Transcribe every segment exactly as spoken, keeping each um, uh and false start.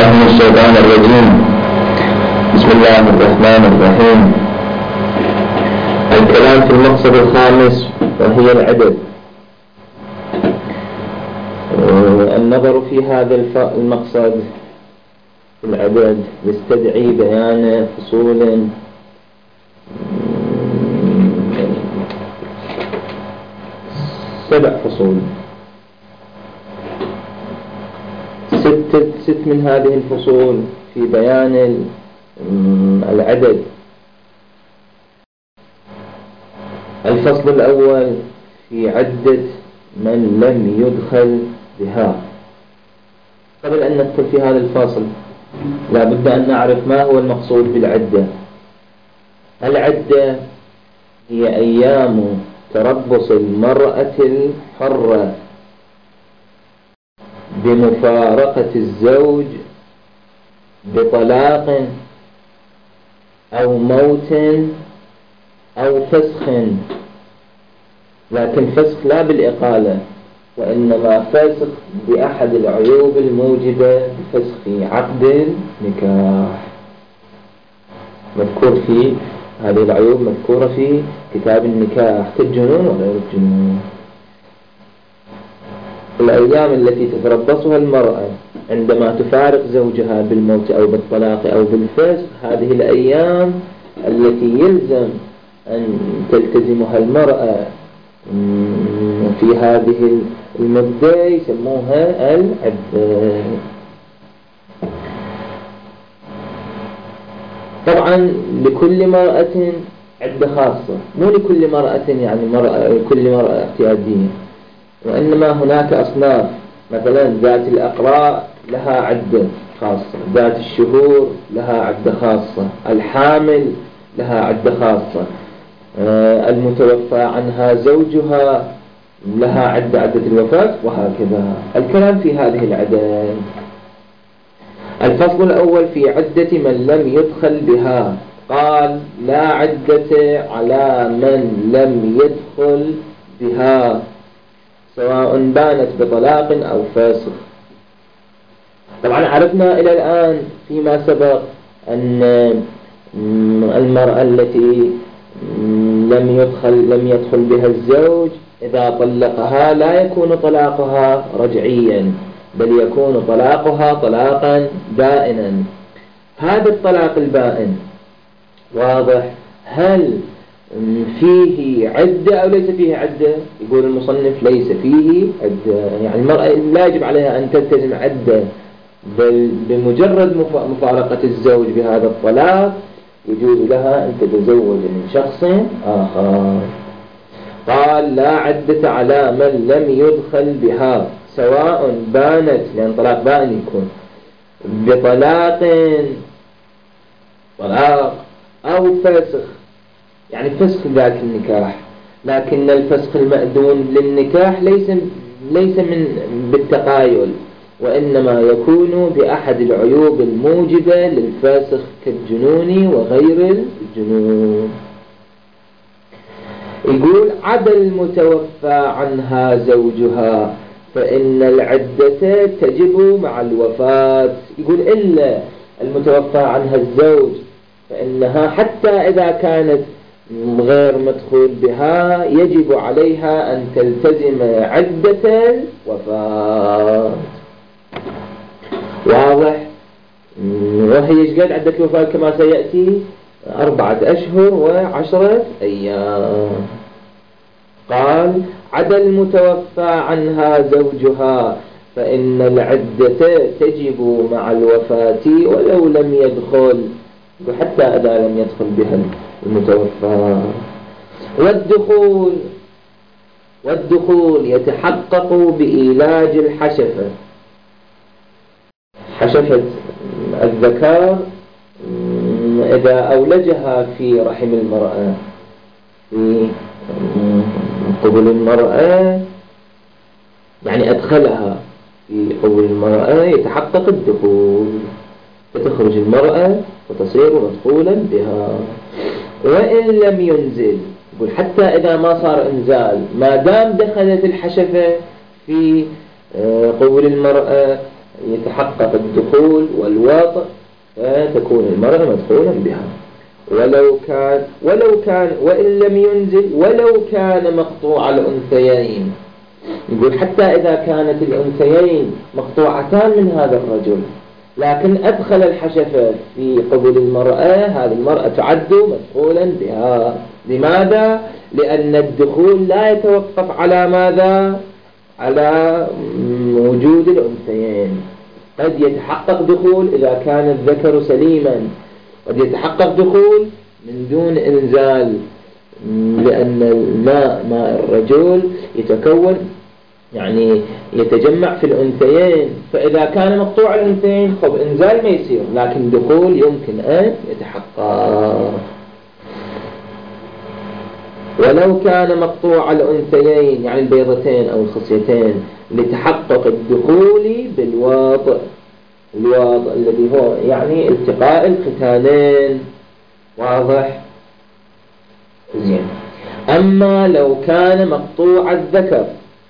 بالله من الشيطان الرجيم. بسم الله الرحمن الرحيم. الكلام في المقصد الخامس وهي العدد. النظر في هذا المقصد العدد يستدعي بيان فصول سبع فصول، ست, ست من هذه الفصول في بيان العدد. الفصل الأول في عدة من لم يدخل بها. قبل أن ندخل في هذا الفصل لا بد أن نعرف ما هو المقصود بالعدة. العدة هي أيام تربص المرأة الحرة بمفارقة الزوج بطلاق أو موت أو فسخ، لكن فسخ لا بالإقالة، وإنما فسخ بأحد العيوب الموجبة بفسخ عقد النكاح. مذكور في هذه العيوب مذكورة في كتاب النكاح كالجنون وغير الجنون. الأيام التي تتربصها المرأة عندما تفارق زوجها بالموت أو بالطلاق أو بالفسخ، هذه الأيام التي يلزم أن تلتزمها المرأة في هذه المدة يسموها العدة. طبعا لكل مرأة عدة خاصة، مو لكل مرأة يعني مرأة كل مرأة اعتيادية، وإنما هناك أصناف. مثلا ذات الأقراء لها عدة خاصة، ذات الشهور لها عدة خاصة، الحامل لها عدة خاصة، المتوفى عنها زوجها لها عدة عدة الوفاة، وهكذا الكلام في هذه العدد. الفصل الأول في عدة من لم يدخل بها. قال لا عدة على من لم يدخل بها سواء بانت بطلاق أو فاسخ. طبعا عرفنا إلى الآن فيما سبق أن المرأة التي لم يدخل لم يدخل بها الزوج إذا طلقها لا يكون طلاقها رجعيا، بل يكون طلاقها طلاقا بائنا. هذا الطلاق البائن واضح، هل فيه عدة أو ليس فيه عدة؟ يقول المصنف ليس فيه عدة، يعني المرأة لا يجب عليها أن تلتزم عدة، بل بمجرد مفارقة الزوج بهذا الطلاق يجوز لها أن تتزوج من شخص آخر. قال لا عدة على من لم يدخل بها سواء بانت، لأن طلاق بائن يكون بطلاق طلاق أو فسخ، يعني فسخ ذاك النكاح، لكن الفسخ المأذون للنكاح ليس ليس من بالتقايل، وإنما يكون بأحد العيوب الموجبة للفاسخ كالجنون وغير الجنون. يقول عدا المتوفى عنها زوجها فإن العدة تجب مع الوفاة. يقول إلا المتوفى عنها الزوج فإنها حتى إذا كانت غير مدخول بها يجب عليها أن تلتزم عدة الوفاة. واضح؟ وهي ايش قد عدة الوفاة كما سيأتي؟ أربعة أشهر وعشرة أيام. قال عدا المتوفى عنها زوجها فإن العدة تجب مع الوفاة ولو لم يدخل، حتى إذا لم يدخل بها المتوفى. والدخول والدخول يتحقق بإيلاج الحشفة، حشفة الذكر إذا أولجها في رحم المرأة، في قبل المرأة، يعني أدخلها في قبل المرأة يتحقق الدخول، فتخرج المرأة وتصير مدخولا بها. وإن لم ينزل، يقول حتى إذا ما صار إنزال، ما دام دخلت الحشفة في قبل المرأة يتحقق الدخول والوطء فتكون المرأة مدخولا بها، ولو كان ولو كان وإن لم ينزل ولو كان مقطوع الأنثيين. يقول حتى إذا كانت الأنثيين مقطوعتان من هذا الرجل لكن أدخل الحشفة في قبل المرأة، هذه المرأة تعد مدخولا بها. لماذا؟ لأن الدخول لا يتوقف على ماذا؟ على وجود الأنثيين. قد يتحقق دخول إذا كان الذكر سليما، قد يتحقق دخول من دون إنزال، لأن الماء ماء الرجل يتكون يعني يتجمع في الأنثيين، فإذا كان مقطوع الأنثيين خب إنزال ما يصير، لكن دخول يمكن أن يتحقق. ولو كان مقطوع الأنثيين يعني البيضتين أو الخصيتين لتحقق الدخول بالواطئ، الواطئ الذي هو يعني التقاء الختانين. واضح؟ زين. أما لو كان مقطوع الذكر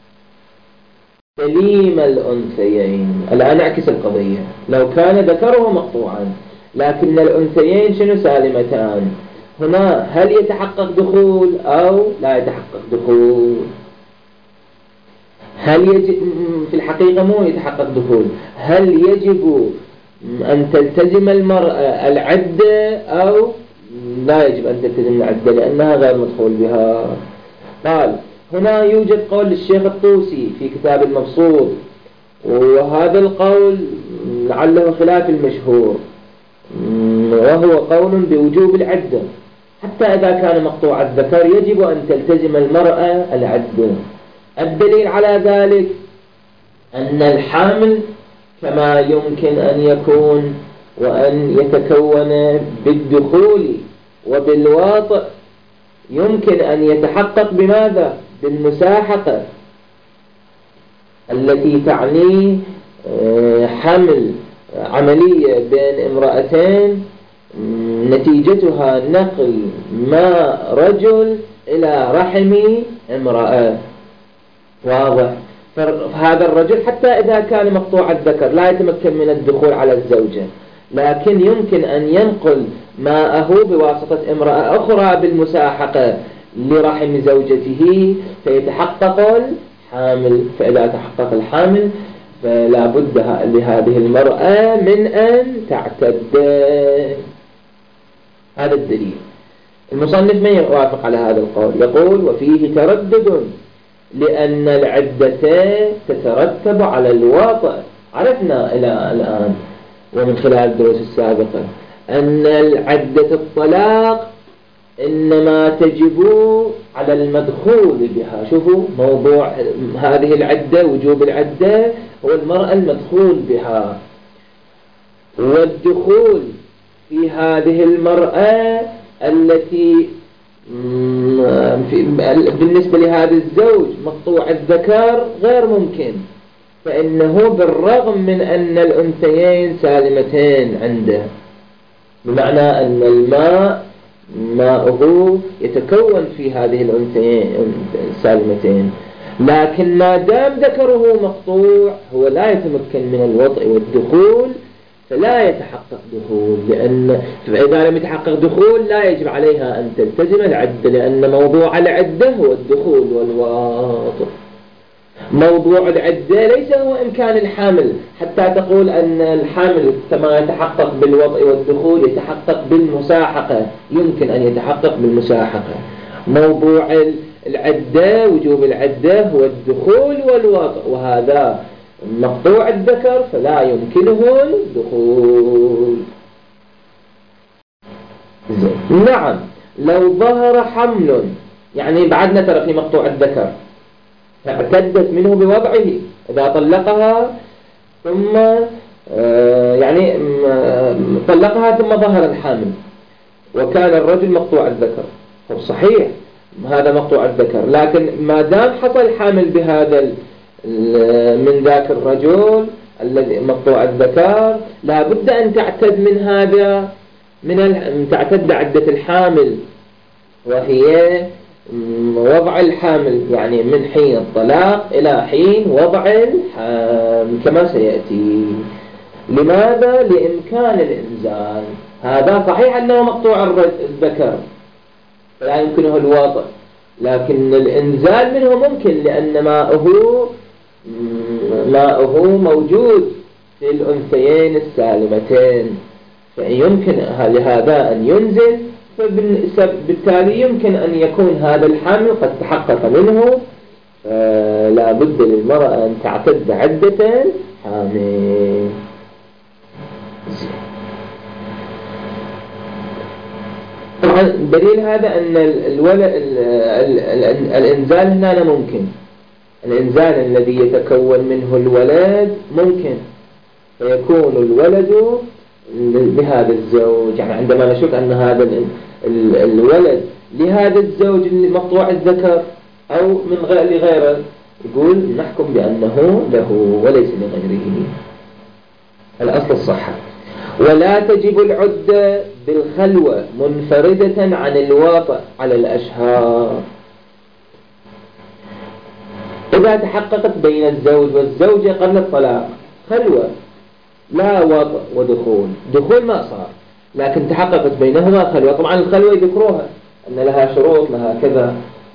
سليم الأنثيين، الآن أعكس القضية، لو كان ذكره مقطوعا لكن الأنثيين شنو سالمتان، هنا هل يتحقق دخول أو لا يتحقق دخول؟ هل يجب في الحقيقة مو يتحقق دخول، هل يجب أن تلتزم المرأة العدة أو لا يجب أن تلتزم العدة لأنها غير مدخول بها؟ قال هنا يوجد قول للشيخ الطوسي في كتاب المبسوط، وهذا القول لعله خلاف المشهور، وهو قول بوجوب العدة حتى إذا كان مقطوع الذكر يجب أن تلتزم المرأة العدة. الدليل على ذلك أن الحامل كما يمكن أن يكون وأن يتكون بالدخول وبالواطئ يمكن أن يتحقق بماذا؟ بالمساحقة التي تعني حمل عملية بين امرأتين نتيجتها نقل ماء رجل إلى رحم امرأة. واضح؟ فهذا الرجل حتى إذا كان مقطوع الذكر لا يتمكن من الدخول على الزوجة، لكن يمكن أن ينقل ماءه بواسطة امرأة أخرى بالمساحقة لرحم زوجته فيتحقق الحامل. فإذا تحقق الحامل فلا بد لهذه المرأة من أن تعتد. هذا الدليل. المصنف ما يوافق على هذا القول، يقول وفيه تردد لأن العدة تترتب على الواطئ. عرفنا إلى الآن ومن خلال الدروس السابقة أن العدة الطلاق إنما تجب على المدخول بها. شوفوا موضوع هذه العدة، وجوب العدة هو المرأة المدخول بها، والدخول في هذه المرأة التي بالنسبة لهذا الزوج مقطوع الذكر غير ممكن، فإنه بالرغم من أن الأنثيين سالمتين عنده، بمعنى أن الماء ماءه يتكون في هذه الأنثيين السالمتين، لكن ما دام ذكره مقطوع هو لا يتمكن من الوضع والدخول، فلا يتحقق دخول. لأن فإذا لم يتحقق دخول لا يجب عليها أن تلتزم العدة، لأن موضوع العدة هو الدخول والوضع. موضوع العدة ليس هو إمكان الحامل حتى تقول أن الحامل كما يتحقق بالوضع والدخول يتحقق بالمساحقة، يمكن أن يتحقق بالمساحقة. موضوع العدة وجوب العدة هو الدخول والوضع، وهذا مقطوع الذكر فلا يمكنه الدخول. نعم لو ظهر حمل، يعني بعدنا ترى في مقطوع الذكر اعتدت منه بوضعه، إذا طلقها ثم يعني طلقها ثم ظهر الحامل وكان الرجل مقطوع الذكر، صحيح هذا مقطوع الذكر، لكن ما دام حصل حامل بهذا من ذاك الرجل الذي مقطوع الذكر لا بد أن تعتد من هذا، من تعتد عدة الحامل، وهي وضع الحامل، يعني من حين الطلاق إلى حين وضع الحامل. الحمل كما سيأتي. لماذا؟ لإمكان الإنزال. هذا صحيح أنه مقطوع الذكر فلا يمكنه الوضع، لكن الإنزال منه ممكن لأن ماؤه ماؤه موجود في الأنثيين السالمتين، فيمكن لهذا أن ينزل، فبالتالي يمكن أن يكون هذا الحمل قد تحقق منه، فلا بد للمرأة أن تعتد عدة حامل. طبعا دليل هذا أن الولد الإنزال هنا ممكن، الإنزال الذي يتكون منه الولد ممكن، فيكون الولد لهذا الزوج. يعني عندما نشوف أن هذا الولد لهذا الزوج مقطوع الذكر أو من غير لغيره، يقول نحكم بأنه له وليس لغيره. الأصل الصحة. ولا تجب العدة بالخلوة منفردة عن الواطئ على الأشهار. إذا تحققت بين الزوج والزوجة قبل الطلاق خلوة لا وطء ودخول، دخول ما صار لكن تحققت بينهما خلوة. طبعا الخلوة يذكروها أن لها شروط، لها كذا،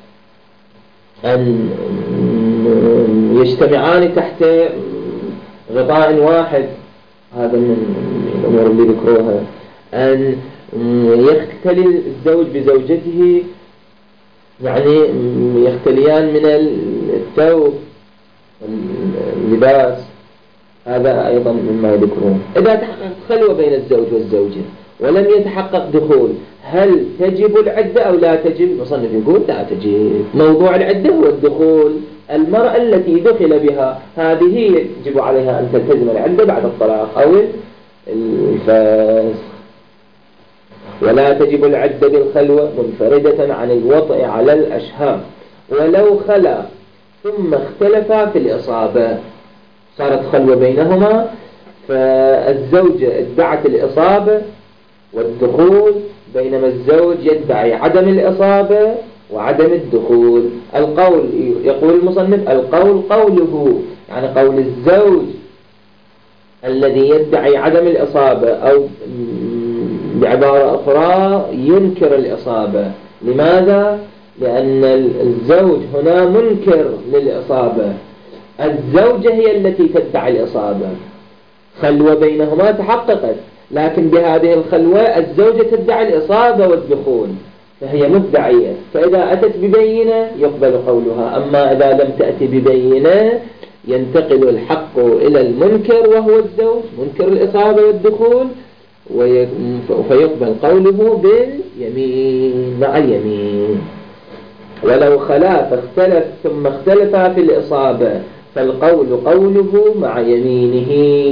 أن يجتمعان تحت غطاء واحد، هذا من الأمور اللي ذكروها. أن يختلي الزوج بزوجته، يعني يختليان من الثوب اللباس، هذا أيضا مما يذكرون. إذا تحققت خلوة بين الزوج والزوجة ولم يتحقق دخول، هل تجب العدة أو لا تجب؟ المصنف يقول لا تجب. موضوع العدة هو الدخول. المرأة التي دخل بها هذه يجب عليها أن تلتزم العدة بعد الطلاق أو الفسخ. ولا تجب العدة بالخلوة منفردة عن الوطئ على الأشهار ولو خلا ثم اختلفا في الإصابة. صارت خلوة بينهما، فالزوجة ادعت الإصابة والدخول، بينما الزوج يدعي عدم الإصابة وعدم الدخول. القول يقول المصنف القول قوله، يعني قول الزوج الذي يدعي عدم الإصابة، أو بعبارة أخرى ينكر الإصابة. لماذا؟ لأن الزوج هنا منكر للإصابة، الزوجة هي التي تدعي الإصابة. خلوة بينهما تحققت، لكن بهذه الخلوة الزوجة تدعي الإصابة والدخول، فهي مدعية، فإذا أتت ببينة يقبل قولها. أما إذا لم تأتي ببينة ينتقل الحق إلى المنكر وهو الزوج، منكر الإصابة والدخول، فيقبل قوله باليمين مع اليمين. ولو خلا فاختلف ثم اختلفا في الإصابة فالقول قوله مع يمينه.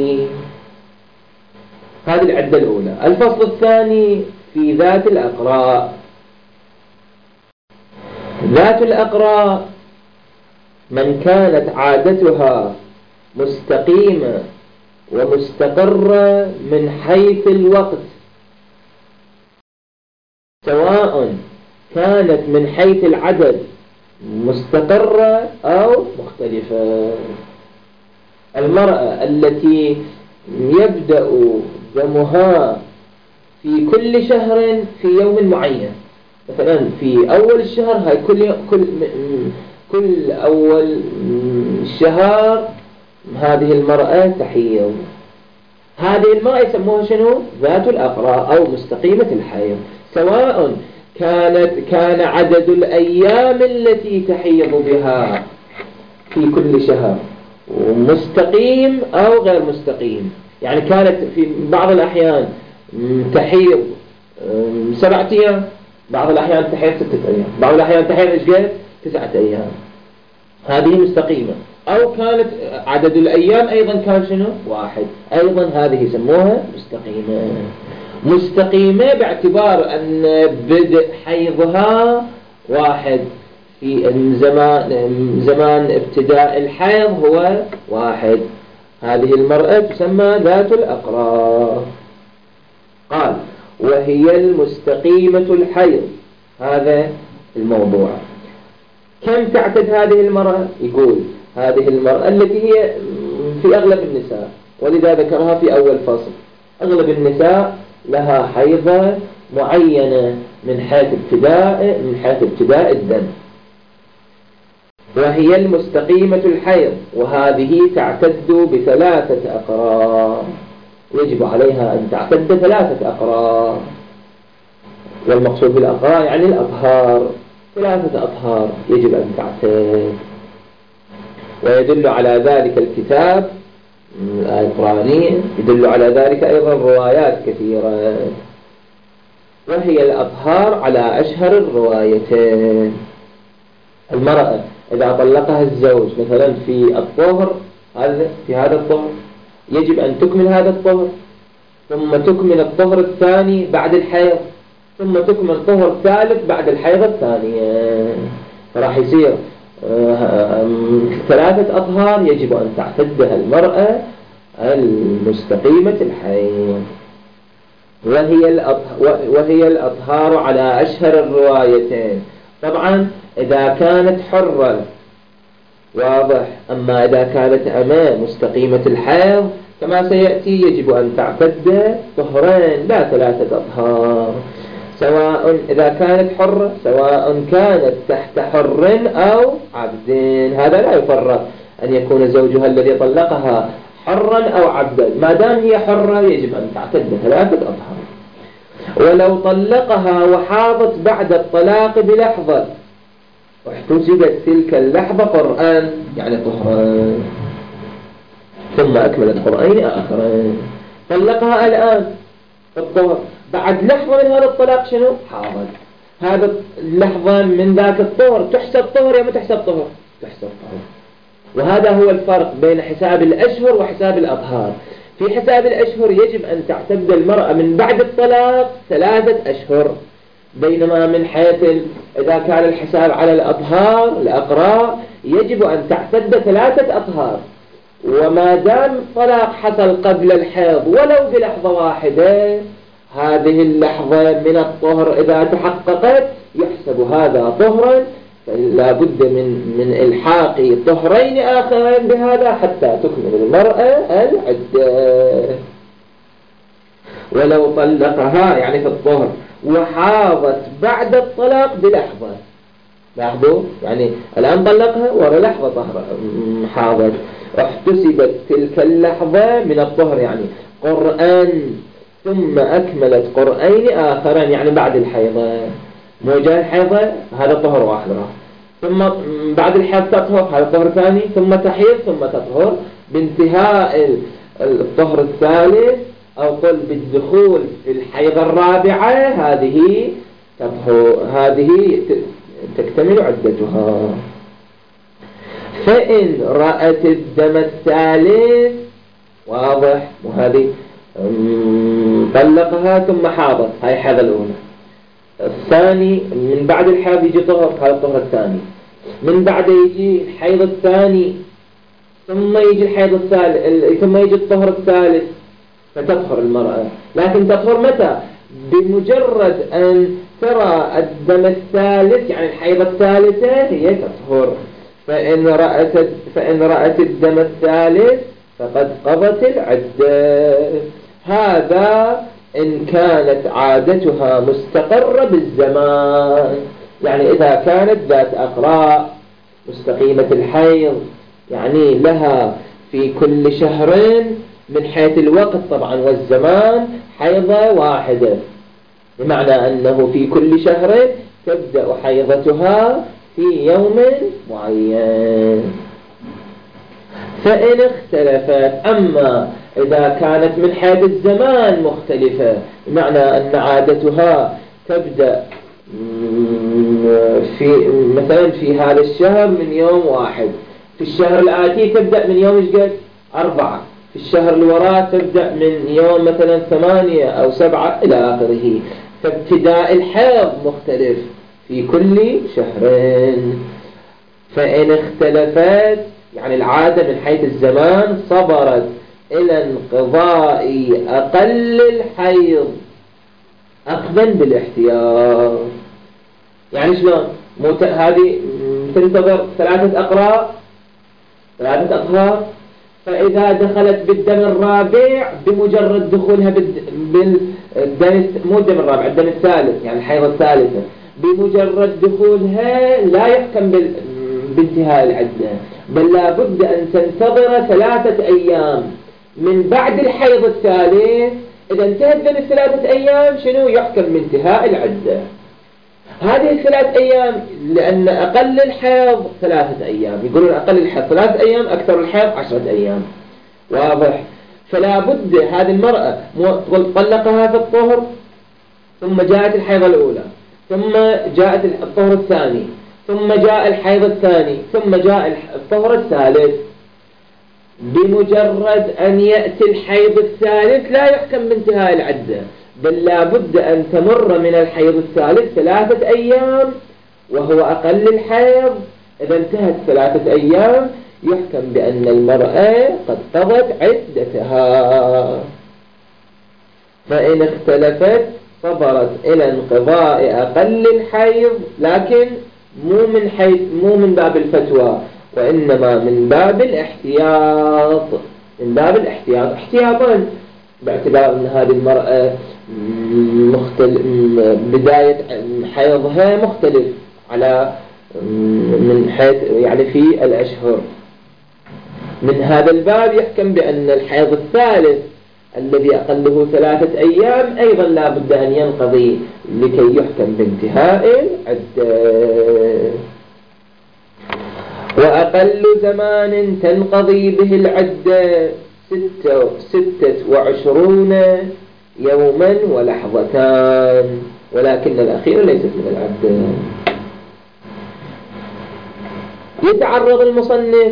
هذه العدة الأولى. الفصل الثاني في ذات الأقراء. ذات الأقراء من كانت عادتها مستقيمة ومستقرة من حيث الوقت، سواء كانت من حيث العدد مستقرة أو مختلفة. المرأة التي يبدأ دمها في كل شهر في يوم معين، مثلا في أول الشهر، هاي كل كل كل أول الشهر هذه المرأة تحيض، هذه المرأة يسموها شنو؟ ذات الأقراء أو مستقيمة الحيض، سواء كانت كان عدد الأيام التي تحيض بها في كل شهر مستقيم أو غير مستقيم. يعني كانت في بعض الأحيان تحيض سبعة أيام، بعض الأحيان تحيض ستة أيام، بعض الأحيان تحيض إيش قد؟ تسعة أيام، هذه مستقيمة. أو كانت عدد الأيام أيضا كان شنو؟ واحد، أيضا هذه يسموها مستقيمة. مستقيمة باعتبار أن بدء حيضها واحد، في زمان زمان ابتداء الحيض هو واحد. هذه المرأة تسمى ذات الأقراء. قال وهي المستقيمة الحيض. هذا الموضوع. كم تعتد هذه المرأة؟ يقول هذه المرأة التي هي في أغلب النساء، ولذا ذكرها في أول فصل. أغلب النساء لها حيضة معينة من حيث ابتداء من حيث ابتداء الدم، وهي المستقيمة الحيض، وهذه تعتد بثلاثة أقراء، يجب عليها أن تعتد ثلاثة أقراء، والمقصود بالأقراء يعني الأطهار، ثلاثة أطهار يجب أن تعتد. ويدل على ذلك الكتاب الآية القرآنية، يدل على ذلك أيضا روايات كثيرة، وهي الأطهار على أشهر الروايتين. المرأة إذا طلقها الزوج مثلا في الطهر، هذا في هذا الطهر يجب أن تكمل هذا الطهر، ثم تكمل الطهر الثاني بعد الحيض، ثم تكمل الطهر الثالث بعد الحيض الثانية، فراح يصير ثلاثة أطهار يجب أن تعتدها المرأة المستقيمة الحيض، وهي وهي الأطهار على أشهر الروايتين. طبعا إذا كانت حرة واضح، أما إذا كانت أمام مستقيمة الحيض كما سيأتي يجب أن تعتد طهرين لا ثلاثة أطهار، سواء إذا كانت حرة سواء كانت تحت حر أو عبد. هذا لا يفرق أن يكون زوجها الذي طلقها حرا أو عبدا، ما دام هي حرة يجب أن تعتد ثلاثة أطهار. ولو طلقها وحاضت بعد الطلاق بلحظة واحتسبت تلك اللحظة قرآن يعني طهران، ثم أكملت قرآن آخرين، طلقها الآن الطهر، بعد لحظة من هذا الطلاق شنو؟ حاضت. هذا اللحظة من ذاك الطهر تحسب طهر يا ما تحسب طهر؟ تحسب طهر. وهذا هو الفرق بين حساب الأشهر وحساب الأطهار. في حساب الأشهر يجب أن تعتد المرأة من بعد الطلاق ثلاثة أشهر، بينما من حيث إذا كان الحساب على الأطهار الأقراء يجب أن تعتد ثلاثة أطهار، وما دام الطلاق حصل قبل الحيض ولو بلحظة واحدة، هذه اللحظة من الطهر إذا تحققت يحسب هذا طهرا، فلا بد من من إلحاق طهرين آخرين بهذا حتى تكمل المرأة العدة. ولو طلقها يعني في الطهر وحاضت بعد الطلاق بلحظة، لاحظوا يعني الآن طلقها ورا لحظة طهر حاضت، احتسبت تلك اللحظة من الطهر يعني قرآن، ثم أكملت قرآن آخرين يعني بعد الحيضة، موجه الحيضة هذا طهر واحد، ثم بعد الحيض تطهر هذا طهر ثاني، ثم تحيض ثم تطهر، بانتهاء الطهر الثالث أو قل بالدخول في الحيضة الرابعة هذه تطهر، هذه تكتمل عدتها. فإن رأت الدم الثالث واضح، وهذه طلقها ثم حاضت، هاي الحيضة الأولى، الثاني من بعد الحيض يجي طهر، هذا الطهر الثاني، من بعد يجي الحيض الثاني، ثم يجي الحيض الثالث، ثم يجي الطهر الثالث، فتطهر المرأة. لكن تطهر متى؟ بمجرد أن ترى الدم الثالث يعني الحيض الثالثة هي تطهر. فإن رأت فإن رأت الدم الثالث فقد قضت العدة. هذا إن كانت عادتها مستقرة بالزمان، يعني إذا كانت ذات أقراء مستقيمة الحيض، يعني لها في كل شهرين من حيث الوقت طبعا والزمان حيضة واحدة، بمعنى أنه في كل شهر تبدأ حيضتها في يوم معين. فإن اختلفت، أما إذا كانت من حيث الزمان مختلفة، بمعنى أن عادتها تبدأ في مثلا في هذا الشهر من يوم واحد، في الشهر الآتي تبدأ من يوم إيش قد؟ أربعة، في الشهر اللي وراه تبدأ من يوم مثلا ثمانية أو سبعة إلى آخره، فابتداء الحيض مختلف في كل شهرين. فإن اختلفت يعني العادة من حيث الزمان صبرت إلى انقضاء أقل الحيض أخذا بالاحتياط. يعني شلون؟ مت... هذه تنتظر ثلاثة أقراء ثلاثة أطهار، فإذا دخلت بالدم الرابع بمجرد دخولها بالدم مو الدم الرابع، الدم الثالث يعني الحيض الثالثة، بمجرد دخولها لا يحكم بانتهاء العدة، بل لا بد أن تنتظر ثلاثة أيام من بعد الحيض الثالث. إذا انتهت ذن الثلاثة أيام شنو يحكم بانتهاء العدة؟ هذه الثلاث أيام لأن أقل الحيض ثلاثة أيام، يقولون أقل الحيض ثلاثة أيام، أكثر الحيض عشرة أيام، واضح؟ فلا بد هذه المرأة طلقها في الطهر، ثم جاءت الحيض الأولى، ثم جاءت الطهر الثاني، ثم جاء الحيض الثاني، ثم جاء الطهر الثالث. بمجرد أن يأتي الحيض الثالث لا يحكم بانتهاء العدة، بل لا بد أن تمر من الحيض الثالث ثلاثة أيام وهو أقل الحيض. إذا انتهت ثلاثة أيام يحكم بأن المرأة قد قضت عدتها. فإن اختلفت صبرت إلى انقضاء أقل الحيض، لكن مو من حيث مو من باب الفتوى، وإنما من باب الاحتياط، من باب الاحتياط احتياطا، باعتبار أن هذه المرأة مختلف بداية حيضها مختلف على من حيث يعني في الأشهر. من هذا الباب يحكم بأن الحيض الثالث الذي أقله ثلاثة أيام أيضا لا بد أن ينقضي لكي يحكم بانتهاء العدة. وأقل زمان تنقضي به العدة ستة, ستة وعشرون يوما ولحظتان، ولكن الأخيرة ليست من العدة. يتعرض المصنف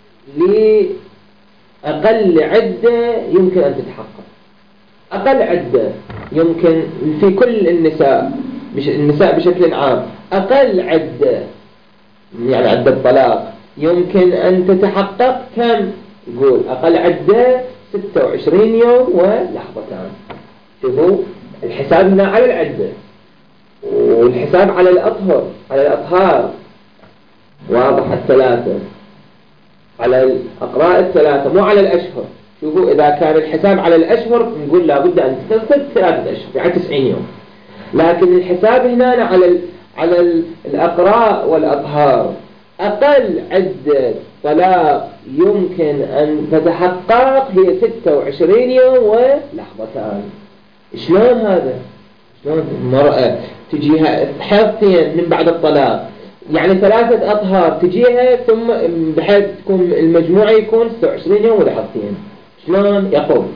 لأقل عدة يمكن أن تتحقق. أقل عدة يمكن في كل النساء النساء بشكل عام، أقل عدة يعني عدة طلاق يمكن أن تتحقق كم؟ يقول أقل عدة ستة وعشرين يوم ولحظتان. شوفوا الحساب هنا على العدة، والحساب على الأطهر على الأطهار واضح، الثلاثة على الأقراء الثلاثة مو على الأشهر. شوفوا إذا كان الحساب على الأشهر نقول لابد أن تنقض ثلاثة أشهر يعني تسعين يوم، لكن الحساب هنا على ال على الأقراء والأطهار. أقل عدة طلاق يمكن أن تتحقق هي ستة وعشرين يوم ولحظتان. شلون هذا؟ شلون المرأة تجيها حيضتين من بعد الطلاق، يعني ثلاثة أطهار تجيها ثم بحيث تكون المجموعة يكون ستة وعشرين يوم ولحظتين. شلون؟ يقول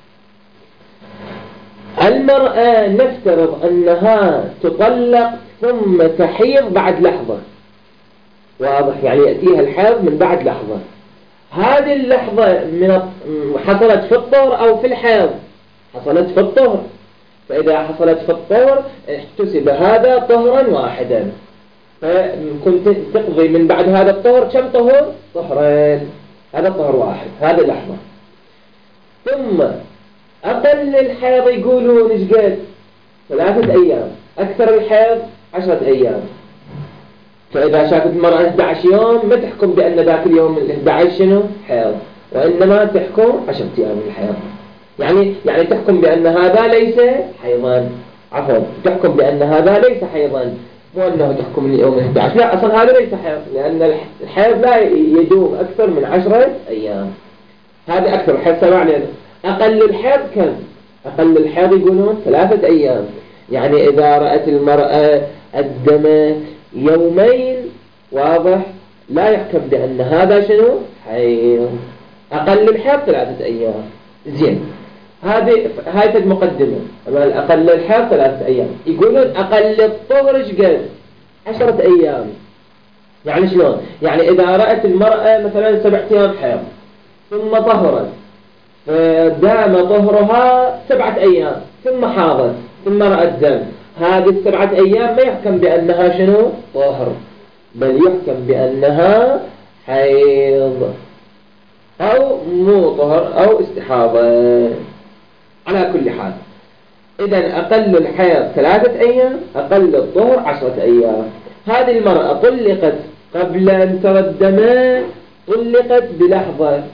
المرأة نفترض أنها تطلق ثم تحيض بعد لحظة، واضح؟ يعني يأتيها الحيض من بعد لحظة. هذه اللحظة من حصلت في الطهر أو في الحيض؟ حصلت في الطهر، فإذا حصلت في الطهر احتسب هذا طهرا واحدا، فكنت تقضي من بعد هذا الطهر كم طهر؟ طهرين، هذا طهر واحد، هذه اللحظة. ثم أقل الحيض يقولون إيش قد؟ ثلاثة أيام، أكثر الحيض عشرة أيام. فإذا شافت المرأة إحدى عشر يوم ما تحكم بأن ذاك اليوم ال إحدى عشر شنو؟ حيض، وإنما تحكم عشرة أيام من الحيض. يعني يعني تحكم بأن هذا ليس حيضا، عفوا تحكم بأن هذا ليس حيضا، مو أنه تحكم اليوم إحدى عشر، لا أصلا هذا ليس حيض، لأن الحيض لا يدوم أكثر من عشرة أيام. هذا أكثر الحيض سبع ليالي. أقل الحيض كم؟ أقل الحيض يقولون ثلاثة أيام. يعني إذا رأت المرأة الدم يومين واضح لا يحكم بأن هذا شنو؟ حيض. أقل الحيض ثلاثة أيام. زين، هذه هاي المقدمة. أقل الحيض ثلاثة أيام. يقولون أقل الطهر إيش قد؟ عشرة أيام. يعني شلون؟ يعني إذا رأت المرأة مثلا سبعة أيام حيض ثم طهرت فدام طهرها سبعة أيام ثم حاضت ثم رأت دم، هذه السبعة أيام ما يحكم بأنها شنو؟ طهر، بل يحكم بأنها حيض أو مو طهر أو استحاضة. على كل حال إذن أقل الحيض ثلاثة أيام، أقل الطهر عشرة أيام. هذه المرأة طلقت قبل أن ترى الدم، طلقت بلحظة،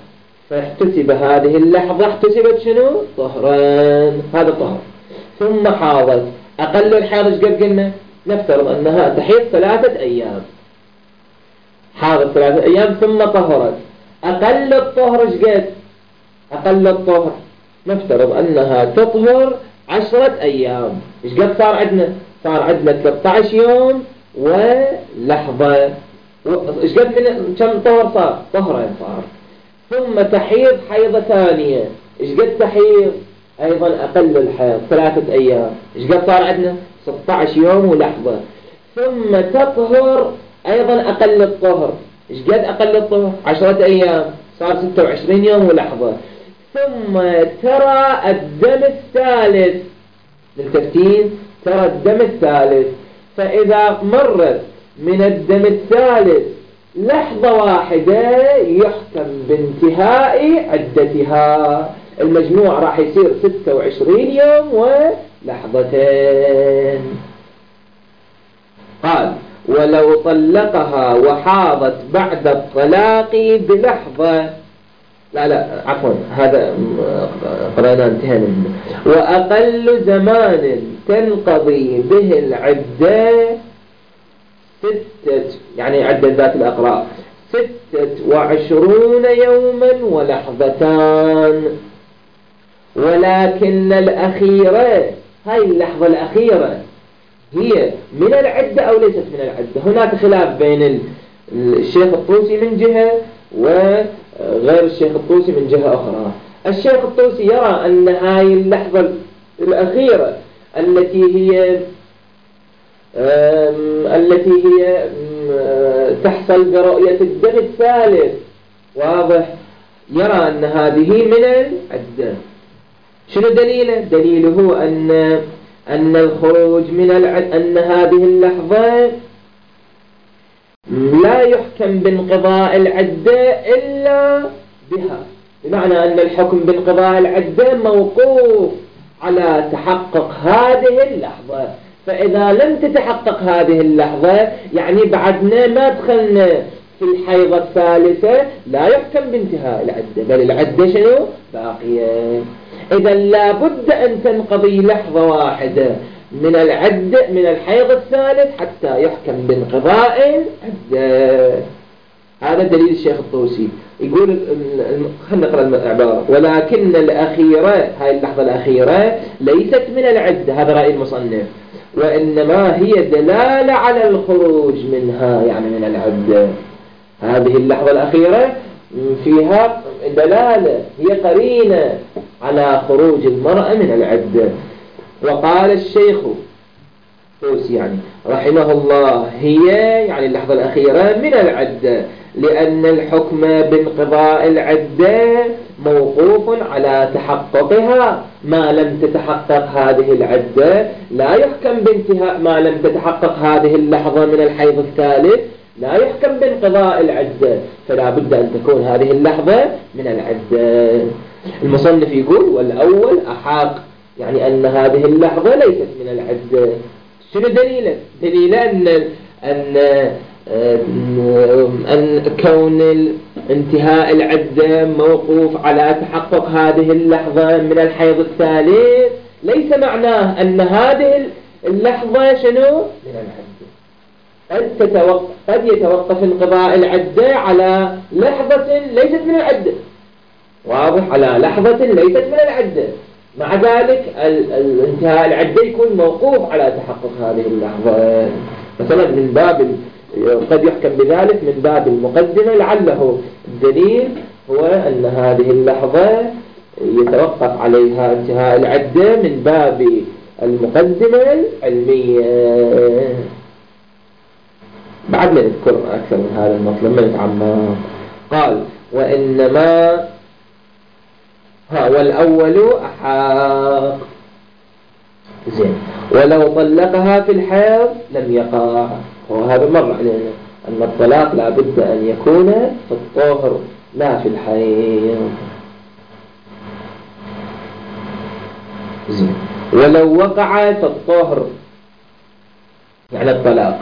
فاحتسب هذه اللحظة، احتسبت شنو؟ طهران، هذا طهر. ثم حاضت، أقل الحيض ايش قد قلنا؟ نفترض أنها تحيض ثلاثة أيام، حاضت ثلاثة أيام ثم طهرت، أقل الطهر ايش قد؟ أقل الطهر نفترض أنها تطهر عشرة أيام، ايش قد صار عندنا؟ صار عندنا ثلاثة عشر يوم ولحظة، ايش قد من كم طهر صار؟ طهرين صار. ثم تحيض حيضة ثانية، ايش قد تحيض؟ أيضا أقل الحيض ثلاثة أيام، ايش قد صار عندنا؟ ستة عشر يوم ولحظة. ثم تطهر أيضا أقل الطهر، ايش قد أقل الطهر؟ عشرة أيام، صار ستة وعشرين يوم ولحظة. ثم ترى الدم الثالث، للتفتين ترى الدم الثالث، فإذا مرت من الدم الثالث لحظة واحدة يحكم بانتهاء عدتها، المجموع راح يصير ستة وعشرين يوم ولحظتين. قال ولو طلقها وحاضت بعد الطلاق بلحظة، لا لا عفوا هذا قرأنا انتهينا منه. وأقل زمان تنقضي به العدة ستة، يعني عدة ذات الأقراء، ستة وعشرون يوما ولحظتان. ولكن الأخيرة، هاي اللحظة الأخيرة هي من العدة أو ليست من العدة؟ هناك خلاف بين الشيخ الطوسي من جهة وغير الشيخ الطوسي من جهة أخرى. الشيخ الطوسي يرى أن هاي اللحظة الأخيرة التي هي التي هي تحصل برؤية الدم الثالث، واضح، يرى أن هذه من العدة. شنو دليله؟ دليله أن أن الخروج من العدة، أن هذه اللحظة لا يحكم بانقضاء العدة إلا بها، بمعنى أن الحكم بانقضاء العدة موقوف على تحقق هذه اللحظة. فإذا لم تتحقق هذه اللحظة يعني بعدنا ما دخلنا في الحيضة الثالثة، لا يحكم بانتهاء العدة، بل العدة شنو؟ باقية. إذا لابد أن تنقضي لحظة واحدة من العدة من الحيض الثالث حتى يحكم بانقضاء العدة. هذا دليل الشيخ الطوسي. يقول خلينا نقرأ العبارة: ولكن الأخيرة، هاي اللحظة الأخيرة ليست من العدة، هذا رأي المصنف، وإنما هي دلالة على الخروج منها، يعني من العدة. هذه اللحظة الأخيرة فيها دلالة، هي قرينة على خروج المرأة من العدة. وقال الشيخ الطوسي يعني رحمه الله: هي يعني اللحظة الأخيرة من العدة، لأن الحكم بانقضاء العدة موقوف على تحققها، ما لم تتحقق هذه العدة لا يحكم بانتهاء، ما لم تتحقق هذه اللحظة من الحيض الثالث لا يحكم بانقضاء العدة، فلا بد أن تكون هذه اللحظة من العدة. المصنف يقول: والأول أحق، يعني أن هذه اللحظة ليست من العدة. شنو دليله؟ دليله أن أن أن كون انتهاء العدة موقوف على تحقق هذه اللحظة من الحيض الثالث ليس معناه أن هذه اللحظة شنو؟ من العدة. قد, تتوقف قد يتوقف انقضاء العدة على لحظة ليست من العدة، واضح، على لحظة ليست من العدة، مع ذلك انتهاء العدة يكون موقوف على تحقق هذه اللحظة. مثلا من باب قد يحكم بذلك من باب المقدمة، لعله الدليل هو أن هذه اللحظة يتوقف عليها انتهاء العدة من باب المقدمة العلمية. بعد ما نذكر أكثر من هذا المطلب ما نتعمق. قال: وإنما ها والأول أحق. زين. ولو طلقها في الحيض لم يقع، وهذا مر علينا أن الطلاق لا بد أن يكون في الطهر لا في الحيض. زين. ولو وقع في الطهر يعني الطلاق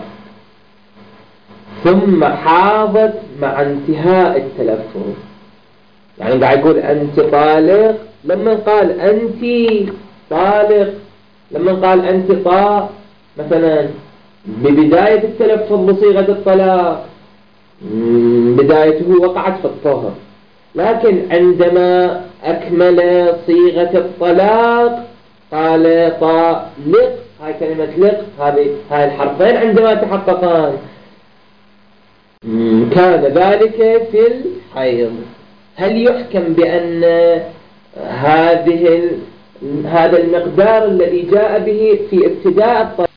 ثم حاضت مع انتهاء التلفظ، يعني قاعد يقول أنت طالق، لما قال أنت طالق، لما قال أنت طاء مثلا ببداية التلفظ بصيغة الطلاق بدايته وقعت في الطهر، لكن عندما أكمل صيغة الطلاق قال طالق، هاي كلمة لق، هذه هاي الحرفين عندما تحققان كان ذلك في الحيض. هل يحكم بأن هذه هذا المقدار الذي جاء به في ابتداء الطلاق،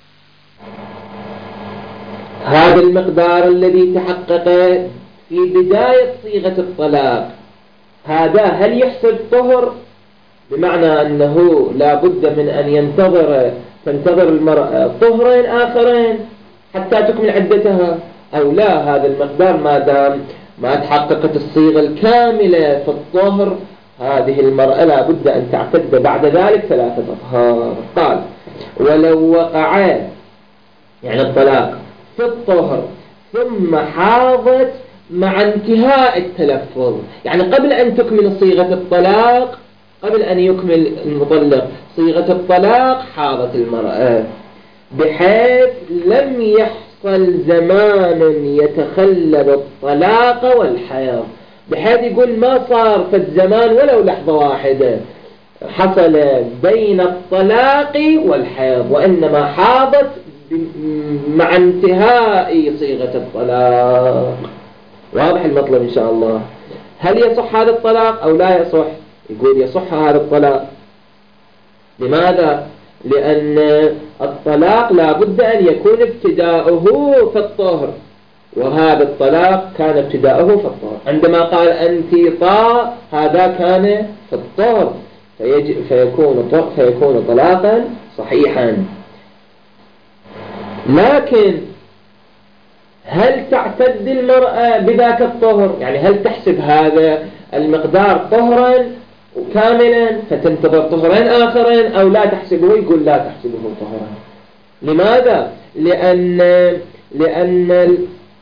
هذا المقدار الذي تحقق في بداية صيغة الطلاق، هذا هل يحسب طهر؟ بمعنى أنه لا بد من أن ينتظر تنتظر المرأة طهرين آخرين حتى تكمل عدتها، أو لا، هذا المقدار ما دام ما تحققت الصيغة الكاملة في الطهر هذه المرأة لا بد أن تعتد بعد ذلك ثلاثة أطهار. قال ولو وقع يعني الطلاق في الطهر ثم حاضت مع انتهاء التلفظ، يعني قبل أن تكمل صيغة الطلاق، قبل أن يكمل المطلق صيغة الطلاق حاضت المرأة، بحيث لم يحصل زمان يتخلل الطلاق والحيض، بحيث يقول ما صار في الزمان ولو لحظة واحدة حصل بين الطلاق والحيض، وإنما حاضت مع انتهاء صيغة الطلاق. واضح المطلب إن شاء الله. هل يصح هذا الطلاق أو لا يصح؟ يقول يصح هذا الطلاق. لماذا؟ لأن الطلاق لا بد أن يكون ابتداؤه في الطهر، وهذا الطلاق كان ابتداؤه في الطهر. عندما قال أنت طاء هذا كان في الطهر، فيكون فيكون طلاقا صحيحا. لكن هل تعتد المرأة بذاك الطهر؟ يعني هل تحسب هذا المقدار طهرا كاملا فتنتظر طهرين آخرين أو لا تحسبه؟ يقول لا تحسبه طهرا. لماذا؟ لأن لأن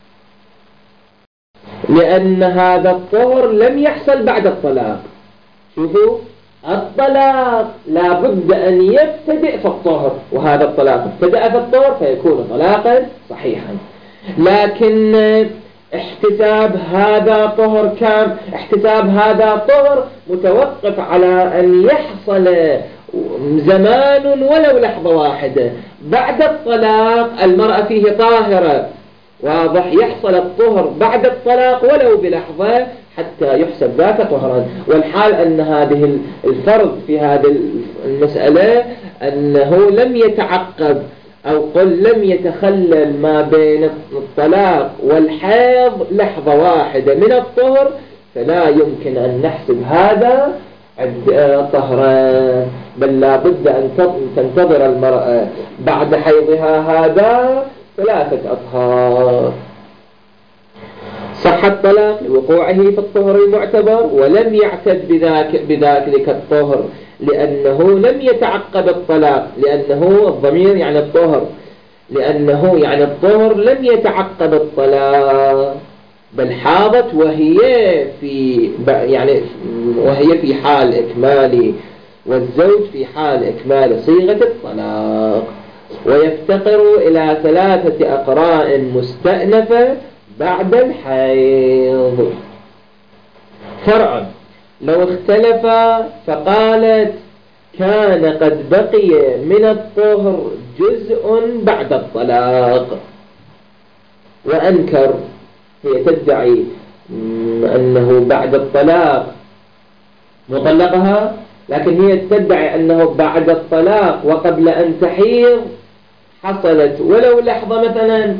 لأن هذا الطهر لم يحصل بعد الطلاق. شوفوا، الطلاق لا بد أن يبتدئ في الطهر، وهذا الطلاق ابتدأ في الطهر فيكون طلاقا صحيحا. لكن احتساب هذا طهر كام احتساب هذا طهر متوقف على أن يحصل زمان ولو لحظة واحدة بعد الطلاق، المرأة فيه طاهرة، واضح، يحصل الطهر بعد الطلاق ولو بلحظة حتى يحسب ذاك طهرا. والحال أن هذه الفرض في هذه المسألة أنه لم يتعقب أو قل لم يتخلل ما بين الطلاق والحيض لحظة واحدة من الطهر، فلا يمكن أن نحسب هذا طهرا، بل لا بد أن تنتظر المرأة بعد حيضها هذا ثلاثة أطهار. صح الطلاق لوقوعه في الطهر المعتبر ولم يعتد بذاك بذلك الطهر، لأنه لم يتعقب الطلاق، لأنه الضمير يعني الطهر، لأنه يعني الطهر لم يتعقب الطلاق، بل حاضت وهي في يعني وهي في حال إكمال، والزوج في حال إكمال صيغة الطلاق، ويفتقر إلى ثلاثة أقراء مستأنفة بعد الحيض. فرع لو اختلف فقالت كان قد بقي من الطهر جزء بعد الطلاق، وأنكر، هي تدعي أنه بعد الطلاق مطلقها، لكن هي تدعي أنه بعد الطلاق وقبل أن تحيض حصلت ولو لحظة مثلا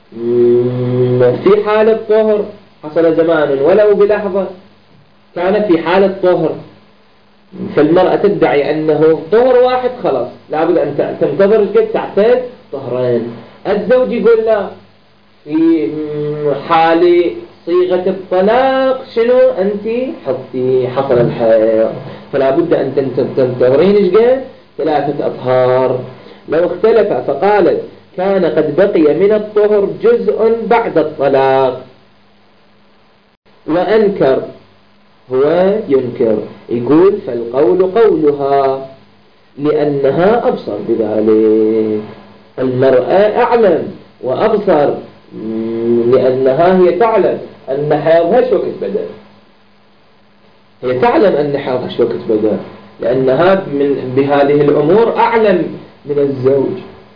في حال الطهر، حصل زمان ولو بلحظة كانت في حال الطهر، فالمرأة تدعي أنه طهر واحد خلاص لابد أن تنتظر قد تعتد طهرين. الزوج يقول لا، في حال صيغة الطلاق شنو أنت حطي حصل الحيض، فلا بد أن تنتظرين إيش قد ثلاثة أطهار. لو اختلف فقالت كان قد بقي من الطهر جزء بعد الطلاق، وأنكر، هو ينكر، يقول فالقول قولها لأنها أبصر بذلك. المرأة أعلم وأبصر لأنها هي تعلم أن حيضها شو وقت بدأ، هي تعلم أن حيضها شو وقت بدأ، لأنها من بهذه الأمور أعلم من الزوج.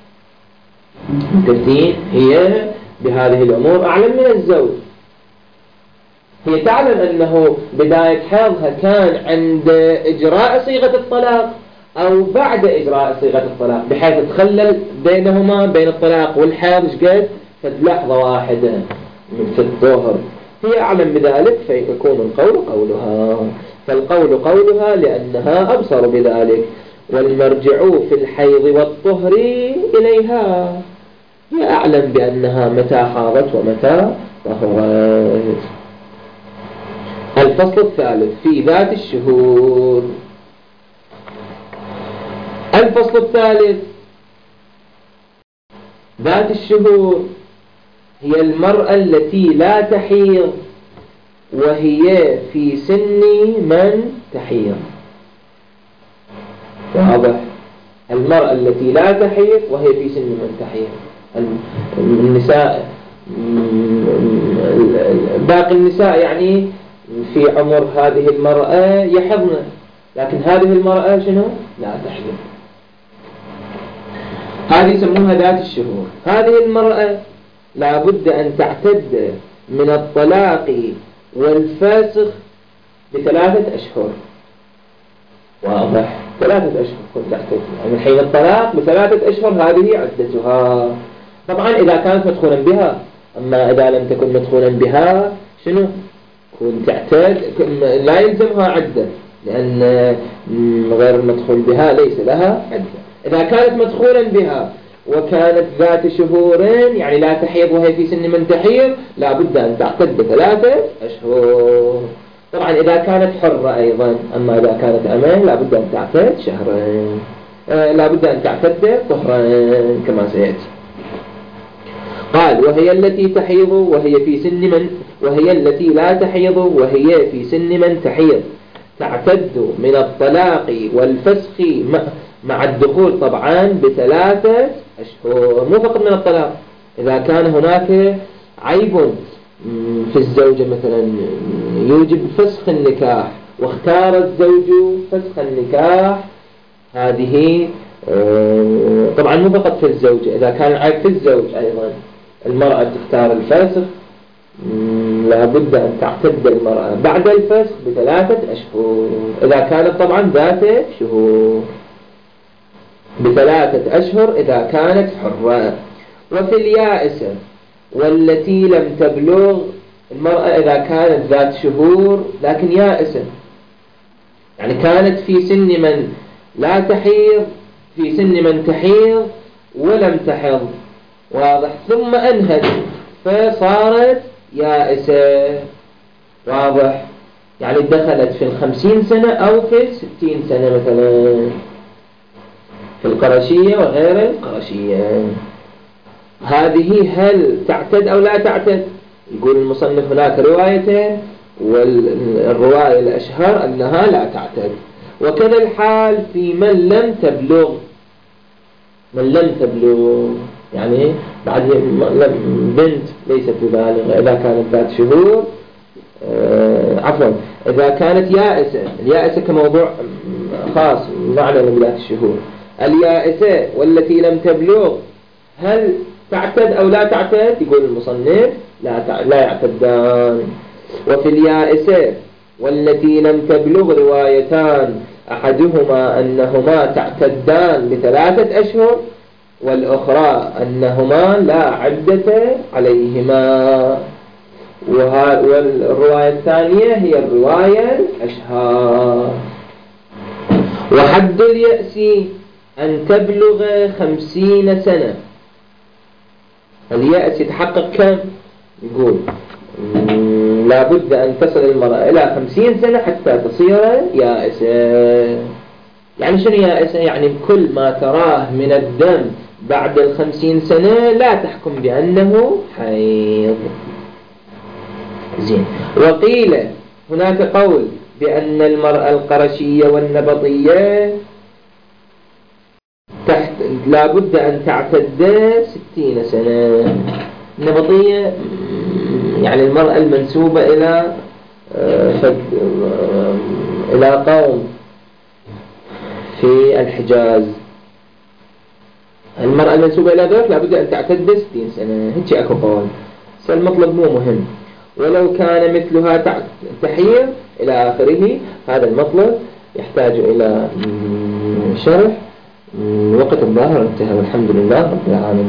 تبتين هي بهذه الأمور أعلم من الزوج، هي تعلم أنه بداية حيضها كان عند إجراء صيغة الطلاق أو بعد إجراء صيغة الطلاق، بحيث تخلل بينهما بين الطلاق والحيض شقد في لحظة واحدة في الظهر، هي أعلم بذلك فيكون القول قولها. فالقول قولها لأنها أبصر بذلك. والمرجع في الحيض والطهر إليها، هي أعلم بأنها متى حاضت ومتى طهرت. الفصل الثالث في ذات الشهور. الفصل الثالث ذات الشهور هي المرأة التي لا تحيض وهي في سن من تحيض. واضح؟ المرأة التي لا تحيض وهي في سن من تحيض. النساء باقي النساء يعني في عمر هذه المرأة يحضن، لكن هذه المرأة شنو؟ لا تحيض. هذه يسمونها ذات الشهور. هذه المرأة لابد أن تعتد من الطلاق والفاسخ بثلاثة أشهر. واضح؟ ثلاثة أشهر كنت تعتد من حين الطلاق بثلاثة أشهر، هذه عدتها. طبعا إذا كانت مدخولا بها، أما إذا لم تكن مدخولا بها شنو؟ كنت تعتد لا يلزمها عدة، لأن غير المدخول بها ليس لها عدة. إذا كانت مدخولا بها وكانت ذات شهورين يعني لا تحيض وهي في سن من تحيض، لا بد أن تعتد ثلاثة أشهر. طبعا إذا كانت حرة أيضا، أما إذا كانت أمان لا بد أن تعتد شهرين، آه لا بد أن تعتد طهرين كما سيأتي. قال وهي التي تحيض وهي في سن من وهي التي لا تحيض وهي في سن من تحيض تعتد من الطلاق والفسخ مع الدخول طبعا بثلاثة أشهر، مو فقط من الطلاق. إذا كان هناك عيب في الزوجة مثلا يوجب فسخ النكاح واختار الزوج فسخ النكاح، هذه طبعا مو فقط في الزوجة، إذا كان عيب في الزوج أيضا المرأة تختار الفسخ، لابد أن تعتد المرأة بعد الفسخ بثلاثة أشهر. إذا كانت طبعا ذات شهور بثلاثة أشهر إذا كانت حرة. وفي اليائسة والتي لم تبلغ، المرأة إذا كانت ذات شهور لكن يائسة، يعني كانت في سن من لا تحيض في سن من تحيض ولم تحض، واضح، ثم أنهت فصارت يائسة، واضح، يعني دخلت في الخمسين سنة أو في الستين سنة مثلا، في القرشية وغير القرشية. هذه هل تعتد أو لا تعتد؟ يقول المصنف هناك روايتين، والرواية الأشهر أنها لا تعتد. وكذا الحال في من لم تبلغ، من لم تبلغ يعني بعد بنت ليست ببالغة، إذا كانت ذات شهور آه عفوا إذا كانت يائسة. اليائسة كموضوع خاص معنى من ذات الشهور. اليائسة والتي لم تبلغ هل تعتد أو لا تعتد؟ يقول المصنف لا لا يعتدان. وفي اليائسة والتي لم تبلغ روايتان، أحدهما أنهما تعتدان بثلاثة أشهر، والأخرى أنهما لا عدة عليهما. والرواية الثانية هي الرواية الأشهر. وحد اليأس أن تبلغ خمسين سنة. اليأس يتحقق كم؟ يقول لا بد أن تصل المرأة إلى خمسين سنة حتى تصير يائسة. يعني شنو يائسة؟ يعني كل ما تراه من الدم بعد الخمسين سنة لا تحكم بأنه حيض. زين. وقيل هناك قول بأن المرأة القرشية والنبطية تحت لابد أن تعتد ستين سنة. النبطية يعني المرأة المنسوبة إلى إلى قوم في الحجاز، المرأة المنسوبة إلى ذلك لابد أن تعتد ستين سنة. هيك أكو قول، فالمطلب مو مهم، ولو كان مثلها تحير إلى آخره. هذا المطلب يحتاج إلى شرح. وقت الظاهر انتهى، والحمد لله رب العالمين.